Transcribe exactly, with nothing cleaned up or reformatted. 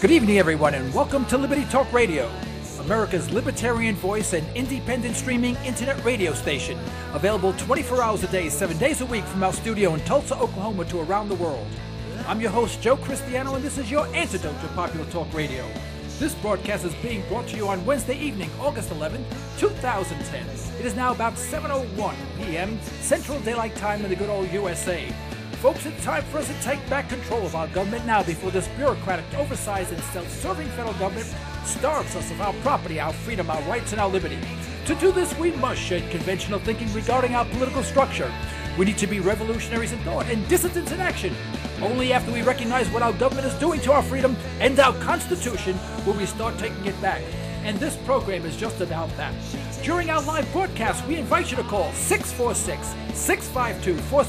Good evening, everyone, and welcome to Liberty Talk Radio, America's libertarian voice and independent streaming internet radio station, available twenty-four hours a day, seven days a week from our studio in Tulsa, Oklahoma to around the world. I'm your host, Joe Cristiano, and this is your antidote to popular talk radio. This broadcast is being brought to you on Wednesday evening, August eleventh, two thousand ten. It is now about seven oh one p.m. Central Daylight Time in the good old U S A. Folks, it's time for us to take back control of our government now before this bureaucratic, oversized, and self-serving federal government starves us of our property, our freedom, our rights, and our liberty. To do this, we must shed conventional thinking regarding our political structure. We need to be revolutionaries in thought and dissidents in action. Only after we recognize what our government is doing to our freedom and our Constitution will we start taking it back. And this program is just about that. During our live broadcast, we invite you to call six four six, six five two, four